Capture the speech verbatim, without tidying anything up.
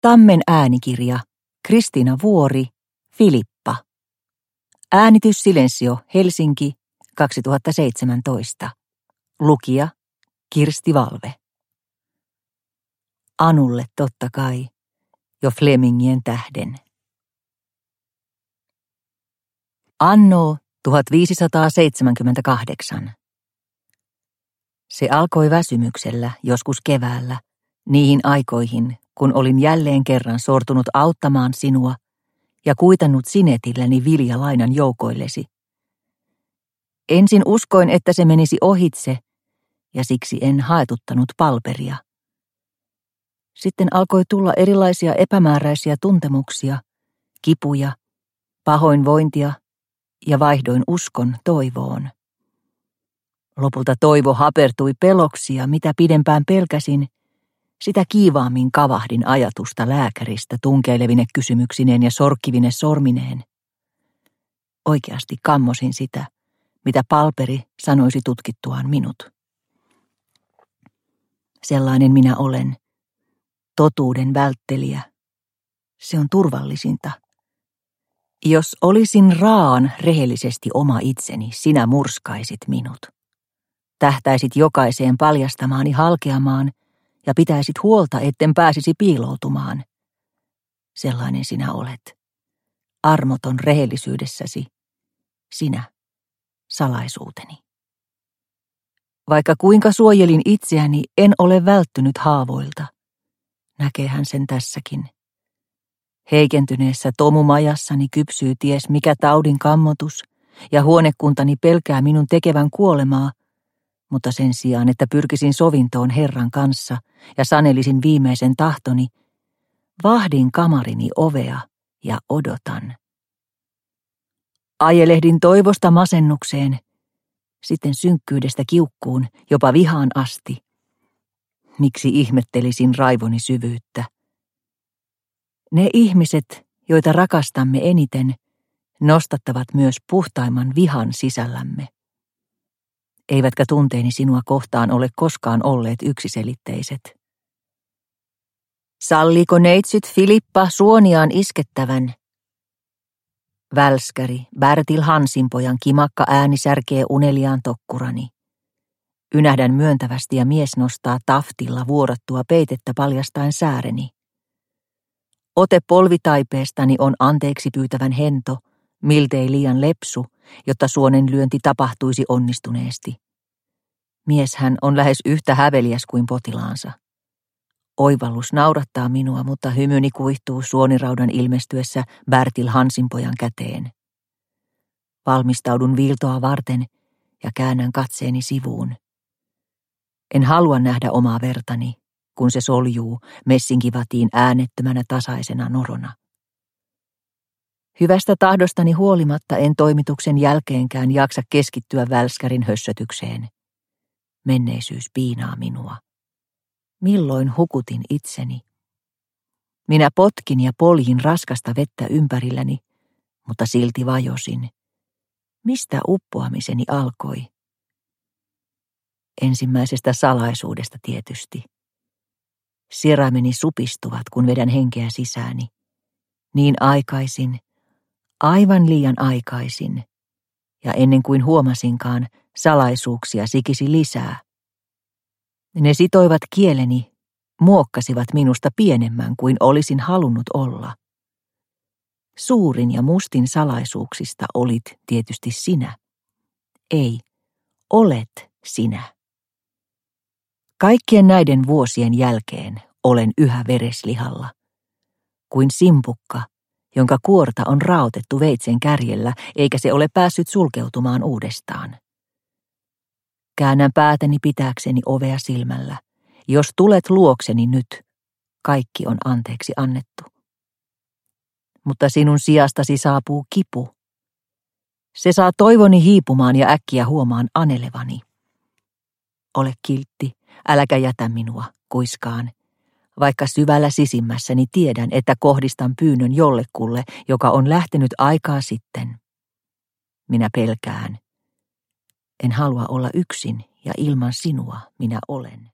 Tammen äänikirja, Kristiina Vuori, Filippa. Äänitys Silensio, Helsinki, kaksituhattaseitsemäntoista. Lukija, Kirsti Valve. Anulle totta kai, jo Flemingien tähden. Anno tuhatviisisataaseitsemänkymmentäkahdeksan. Se alkoi väsymyksellä joskus keväällä, niihin aikoihin, kun olin jälleen kerran sortunut auttamaan sinua ja kuitannut sinetilläni viljalainan joukoillesi. Ensin uskoin, että se menisi ohitse, ja siksi en haetuttanut palperia. Sitten alkoi tulla erilaisia epämääräisiä tuntemuksia, kipuja, pahoinvointia ja vaihdoin uskon toivoon. Lopulta toivo hapertui peloksi ja mitä pidempään pelkäsin, sitä kiivaammin kavahdin ajatusta lääkäristä tunkeilevine kysymyksineen ja sorkkivine sormineen. Oikeasti kammosin sitä, mitä palperi sanoisi tutkittuaan minut. Sellainen minä olen, totuuden välttelijä. Se on turvallisinta. Jos olisin raan rehellisesti oma itseni, sinä murskaisit minut. Tähtäisit jokaiseen paljastamaani halkeamaan ja pitäisit huolta, etten pääsisi piiloutumaan. Sellainen sinä olet. Armoton rehellisyydessäsi. Sinä, salaisuuteni. Vaikka kuinka suojelin itseäni, en ole välttynyt haavoilta. Näkeehän sen tässäkin. Heikentyneessä tomumajassani kypsyy ties mikä taudin kammotus, ja huonekuntani pelkää minun tekevän kuolemaa, mutta sen sijaan, että pyrkisin sovintoon Herran kanssa ja sanelisin viimeisen tahtoni, vahdin kamarini ovea ja odotan. Ajelehdin toivosta masennukseen, sitten synkkyydestä kiukkuun, jopa vihaan asti. Miksi ihmettelisin raivoni syvyyttä? Ne ihmiset, joita rakastamme eniten, nostattavat myös puhtaimman vihan sisällämme. Eivätkä tunteeni sinua kohtaan ole koskaan olleet yksiselitteiset. Salliko neitsyt Filippa suoniaan iskettävän? Välskäri, Bertil Hansinpojan kimakka ääni särkee uneliaan tokkurani. Ynähdän myöntävästi ja mies nostaa taftilla vuorattua peitettä paljastaen sääreni. Ote polvitaipeestani on anteeksi pyytävän hento, miltei liian lepsu, jotta suonen lyönti tapahtuisi onnistuneesti. Mieshän on lähes yhtä häveliäs kuin potilaansa. Oivallus naurattaa minua, mutta hymyni kuihtuu suoniraudan ilmestyessä Bertil Hansinpojan käteen. Valmistaudun viiltoa varten ja käännän katseeni sivuun. En halua nähdä omaa vertani, kun se soljuu messinkivatiin äänettömänä tasaisena norona. Hyvästä tahdostani huolimatta en toimituksen jälkeenkään jaksa keskittyä välskärin hössötykseen. Menneisyys piinaa minua. Milloin hukutin itseni? Minä potkin ja poljin raskasta vettä ympärilläni, mutta silti vajosin. Mistä uppoamiseni alkoi? Ensimmäisestä salaisuudesta tietysti. Sieräimeni supistuvat, kun vedän henkeä sisääni. Niin aikaisin, aivan liian aikaisin, ja ennen kuin huomasinkaan, salaisuuksia sikisi lisää. Ne sitoivat kieleni, muokkasivat minusta pienemmän kuin olisin halunnut olla. Suurin ja mustin salaisuuksista olit tietysti sinä. Ei, olet sinä. Kaikkien näiden vuosien jälkeen olen yhä vereslihalla, kuin simpukka, jonka kuorta on raotettu veitsen kärjellä, eikä se ole päässyt sulkeutumaan uudestaan. Käännän päätäni pitääkseni ovea silmällä. Jos tulet luokseni nyt, kaikki on anteeksi annettu. Mutta sinun sijastasi saapuu kipu. Se saa toivoni hiipumaan ja äkkiä huomaan anelevani. Ole kiltti, äläkä jätä minua, kuiskaan, vaikka syvällä sisimmässäni tiedän, että kohdistan pyynnön jollekulle, joka on lähtenyt aikaa sitten. Minä pelkään. En halua olla yksin ja ilman sinua minä olen.